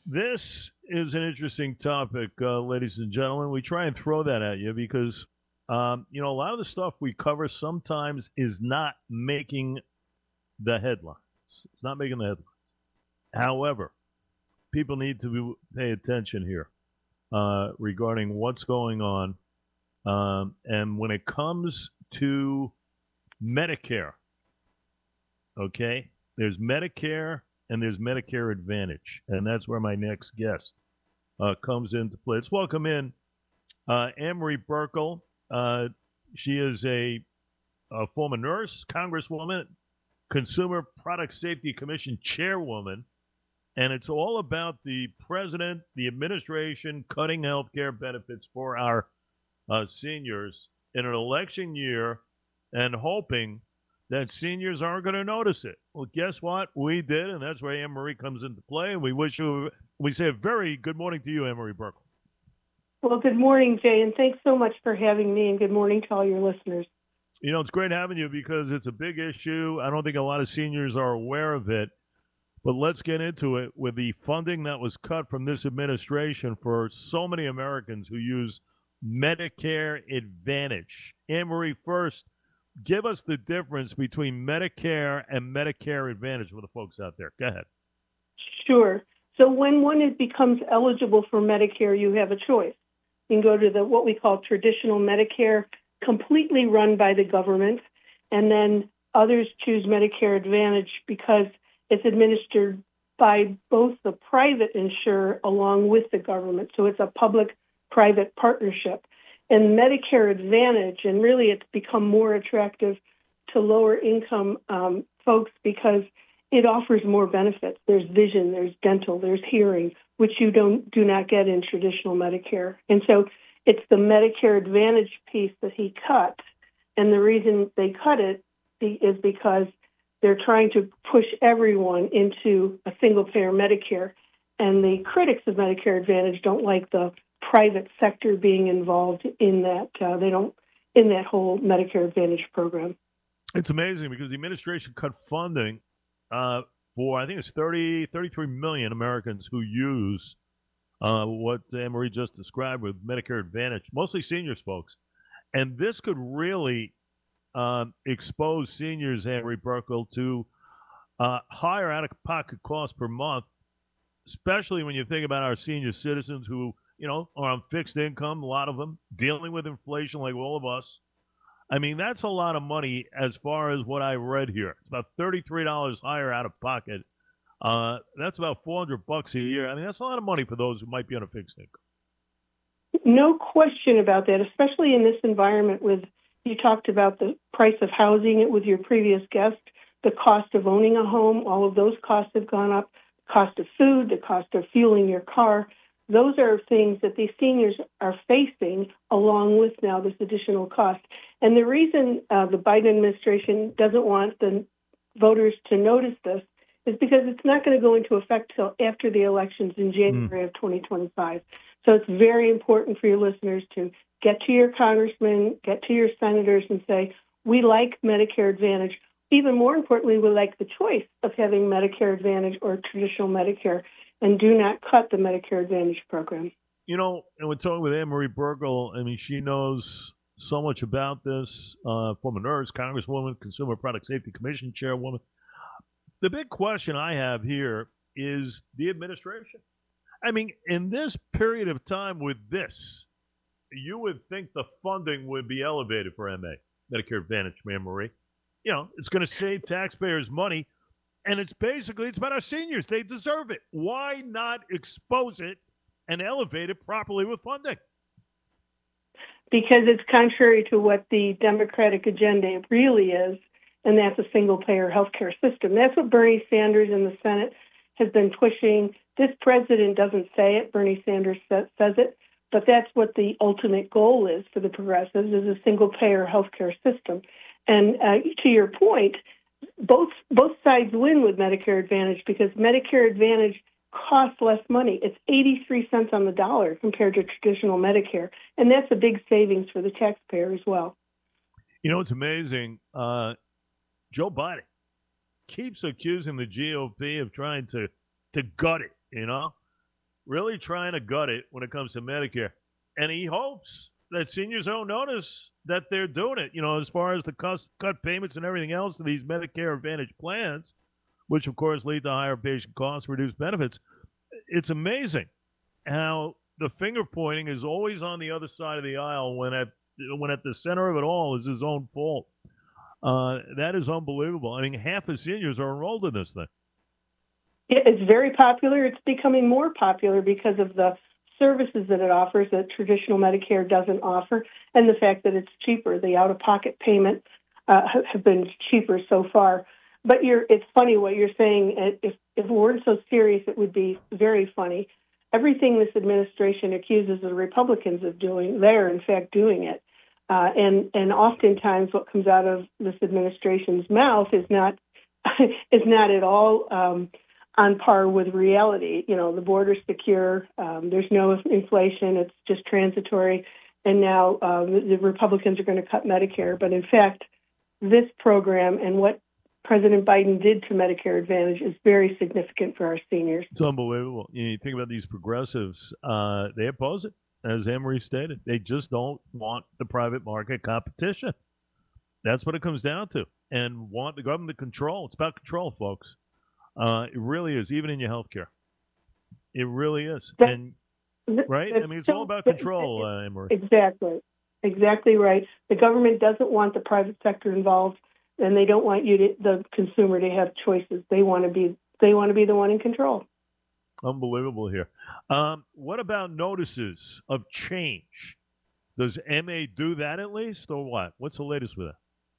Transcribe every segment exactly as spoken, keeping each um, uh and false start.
This is an interesting topic, uh, ladies and gentlemen. We try and throw that at you because, um, you know, a lot of the stuff we cover sometimes is not making the headlines. It's not making the headlines. However, people need to be, pay attention here uh, regarding what's going on. Um, and when it comes to Medicare, okay, there's Medicare and there's Medicare Advantage. And that's where my next guest uh, comes into play. Let's welcome in uh, Ann-Marie Buerkle. Uh, she is a, a former nurse, congresswoman, Consumer Product Safety Commission chairwoman. And it's all about the president, the administration, cutting health care benefits for our uh, seniors in an election year and hoping that seniors aren't going to notice it. Well, guess what? We did, and that's where Ann-Marie comes into play. And we wish you, we say a very good morning to you, Ann-Marie Buerkle. Well, good morning, Jay, and thanks so much for having me, and good morning to all your listeners. You know, it's great having you because it's a big issue. I don't think a lot of seniors are aware of it. But let's get into it with the funding that was cut from this administration for so many Americans who use Medicare Advantage. Ann-Marie, first, give us the difference between Medicare and Medicare Advantage for the folks out there. Go ahead. Sure. So when one is, becomes eligible for Medicare, you have a choice. You can go to the what we call traditional Medicare, completely run by the government, and then others choose Medicare Advantage because it's administered by both the private insurer along with the government. So it's a public-private partnership. And Medicare Advantage, and really it's become more attractive to lower-income um, folks because it offers more benefits. There's vision, there's dental, there's hearing, which you don't do not get in traditional Medicare. And so it's the Medicare Advantage piece that he cut. And the reason they cut it is because they're trying to push everyone into a single-payer Medicare. And the critics of Medicare Advantage don't like the private sector being involved in that. Uh, they don't in that whole Medicare Advantage program. It's amazing because the administration cut funding uh, for, I think it's thirty, thirty-three million Americans who use uh, what Ann-Marie just described with Medicare Advantage, mostly seniors, folks. And this could really um, expose seniors, Ann-Marie Buerkle, to uh, higher out-of-pocket costs per month, especially when you think about our senior citizens who, you know, are on fixed income, a lot of them, dealing with inflation like all of us. I mean, that's a lot of money as far as what I read here. It's about thirty-three dollars higher out of pocket. Uh, that's about four hundred bucks a year. I mean, that's a lot of money for those who might be on a fixed income. No question about that, especially in this environment with, you talked about the price of housing with your previous guest, the cost of owning a home, all of those costs have gone up, the cost of food, the cost of fueling your car. Those are things that these seniors are facing along with now this additional cost. And the reason uh, the Biden administration doesn't want the voters to notice this is because it's not going to go into effect till after the elections in January mm. of twenty twenty-five. So it's very important for your listeners to get to your congressmen, get to your senators and say, we like Medicare Advantage. Even more importantly, we like the choice of having Medicare Advantage or traditional Medicare, and do not cut the Medicare Advantage program. You know, and we're talking with Ann-Marie Buerkle. I mean, she knows so much about this. Uh, former nurse, congresswoman, Consumer Product Safety Commission chairwoman. The big question I have here is the administration. I mean, in this period of time with this, you would think the funding would be elevated for M A, Medicare Advantage, Ann-Marie. You know, it's going to save taxpayers money. And it's basically, it's about our seniors. They deserve it. Why not expose it and elevate it properly with funding? Because it's contrary to what the Democratic agenda really is, and that's a single-payer healthcare system. That's what Bernie Sanders in the Senate has been pushing. This president doesn't say it. Bernie Sanders says it. But that's what the ultimate goal is for the progressives, is a single-payer healthcare system. And uh, to your point, Both both sides win with Medicare Advantage because Medicare Advantage costs less money. It's eighty-three cents on the dollar compared to traditional Medicare, and that's a big savings for the taxpayer as well. You know, it's amazing. Uh, Joe Biden keeps accusing the G O P of trying to, to gut it, you know? really trying to gut it when it comes to Medicare. And he hopes that seniors don't notice that they're doing it, you know, as far as the cost, cut payments and everything else to these Medicare Advantage plans, which, of course, lead to higher patient costs, reduced benefits. It's amazing how the finger pointing is always on the other side of the aisle when at, when at the center of it all is his own fault. Uh, that is unbelievable. I mean, half the seniors are enrolled in this thing. It's very popular. It's becoming more popular because of the services that it offers that traditional Medicare doesn't offer, and the fact that it's cheaper. The out-of-pocket payment uh, have been cheaper so far. But you're, it's funny what you're saying. If, if it weren't so serious, it would be very funny. Everything this administration accuses the Republicans of doing, they're in fact doing it. Uh, and, and oftentimes what comes out of this administration's mouth is not is not at all um, on par with reality. You know, the border's secure, um, there's no inflation, it's just transitory, and now uh, the, the Republicans are going to cut Medicare. But in fact, this program and what President Biden did to Medicare Advantage is very significant for our seniors. It's unbelievable. You think about these progressives, uh, they oppose it, as Anne-Marie stated. They just don't want the private market competition. That's what it comes down to. And want the government to control. It's about control, folks. Uh, it really is, even in your health care. It really is. That, and right? I mean, it's all about control, uh, Anne-Marie. Exactly. Exactly right. The government doesn't want the private sector involved, and they don't want you to, the consumer, to have choices. They want to be they want to be the one in control. Unbelievable here. Um, what about notices of change? Does M A do that at least, or what? What's the latest with that?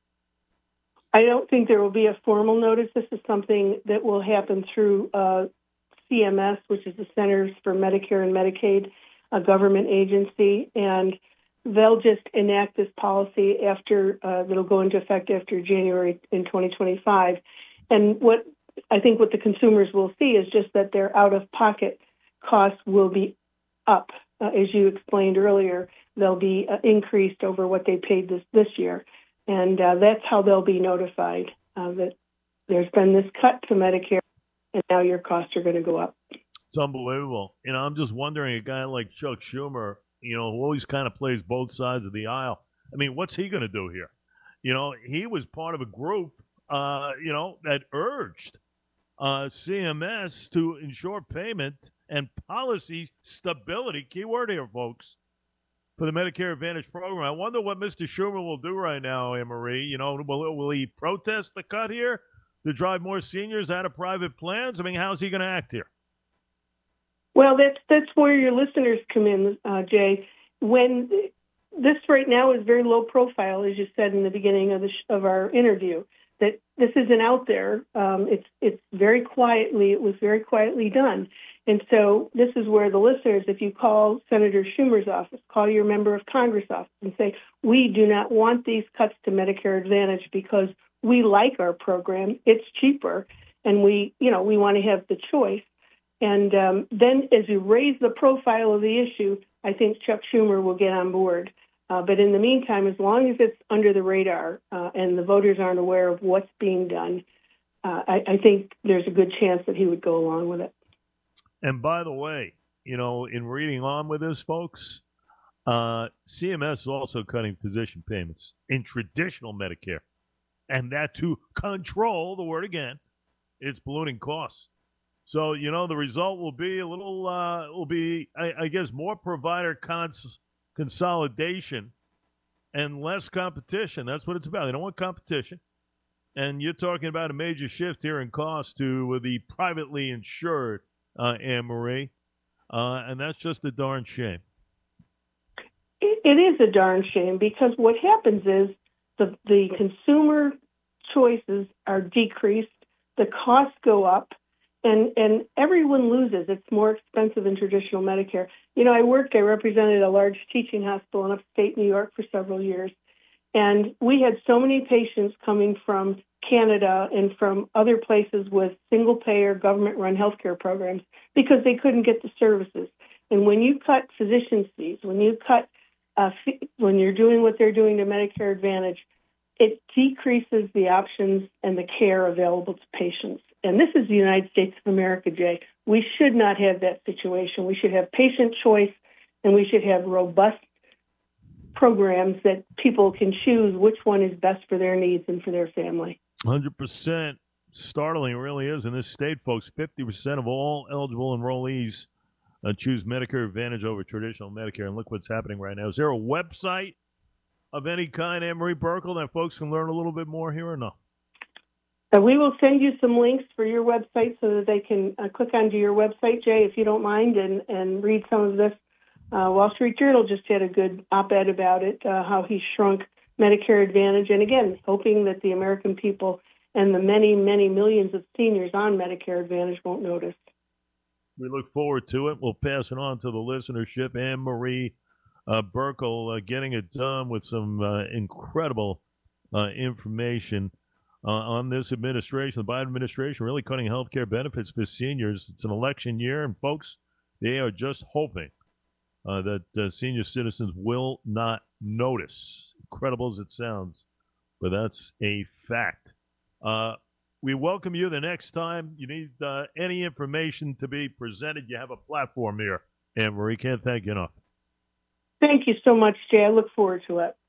I don't think there will be a formal notice. This is something that will happen through uh, C M S, which is the Centers for Medicare and Medicaid, a government agency, and they'll just enact this policy after uh, that'll go into effect after January in twenty twenty-five. And what I think what the consumers will see is just that their out-of-pocket costs will be up. Uh, as you explained earlier, they'll be uh, increased over what they paid this, this year. And uh, that's how they'll be notified uh, that there's been this cut to Medicare, and now your costs are going to go up. It's unbelievable. You know, I'm just wondering, a guy like Chuck Schumer, you know, who always kind of plays both sides of the aisle. I mean, what's he going to do here? You know, he was part of a group, uh, you know, that urged uh, C M S to ensure payment and policy stability. Key word here, folks, for the Medicare Advantage program. I wonder what Mister Schumer will do right now, Anne-Marie. You know, will, will he protest the cut here to drive more seniors out of private plans? I mean, how's he going to act here? Well, that's that's where your listeners come in, uh, Jay. When this right now is very low profile, as you said in the beginning of the sh- of our interview, that this isn't out there. Um, it's it's very quietly. It was very quietly done, and so this is where the listeners, if you call Senator Schumer's office, call your member of Congress office, and say, we do not want these cuts to Medicare Advantage because we like our program. It's cheaper, and we you know we want to have the choice. And um, then as you raise the profile of the issue, I think Chuck Schumer will get on board. Uh, but in the meantime, as long as it's under the radar uh, and the voters aren't aware of what's being done, uh, I, I think there's a good chance that he would go along with it. And by the way, you know, in reading on with this, folks, uh, C M S is also cutting physician payments in traditional Medicare. And that to control, the word again, it's ballooning costs. So, you know, the result will be a little, uh, will be, I, I guess, more provider cons- consolidation and less competition. That's what it's about. They don't want competition. And you're talking about a major shift here in cost to the privately insured, uh, Anne-Marie. Uh, and that's just a darn shame. It, it is a darn shame because what happens is the, the consumer choices are decreased, the costs go up, And and everyone loses. It's more expensive than traditional Medicare. You know, I worked, I represented a large teaching hospital in upstate New York for several years. And we had so many patients coming from Canada and from other places with single-payer, government-run healthcare programs because they couldn't get the services. And when you cut physician fees, when you cut, uh, fee, when you're doing what they're doing to Medicare Advantage, it decreases the options and the care available to patients. And this is the United States of America, Jay. We should not have that situation. We should have patient choice, and we should have robust programs that people can choose which one is best for their needs and for their family. one hundred percent. Startling, it really is. In this state, folks, fifty percent of all eligible enrollees uh, choose Medicare Advantage over traditional Medicare. And look what's happening right now. Is there a website of any kind, Anne-Marie Buerkle, that folks can learn a little bit more here or no? Uh, we will send you some links for your website so that they can uh, click onto your website, Jay, if you don't mind, and, and read some of this. Uh, Wall Street Journal just had a good op-ed about it, uh, how he shrunk Medicare Advantage. And again, hoping that the American people and the many, many millions of seniors on Medicare Advantage won't notice. We look forward to it. We'll pass it on to the listenership. Anne-Marie uh, Buerkle uh, getting it done with some uh, incredible uh, information uh, on this administration, the Biden administration, really cutting health care benefits for seniors. It's an election year, and folks, they are just hoping uh, that uh, senior citizens will not notice. Incredible as it sounds, but that's a fact. Uh, we welcome you the next time you need uh, any information to be presented. You have a platform here, Anne-Marie. Can't thank you enough. Thank you so much, Jay. I look forward to it.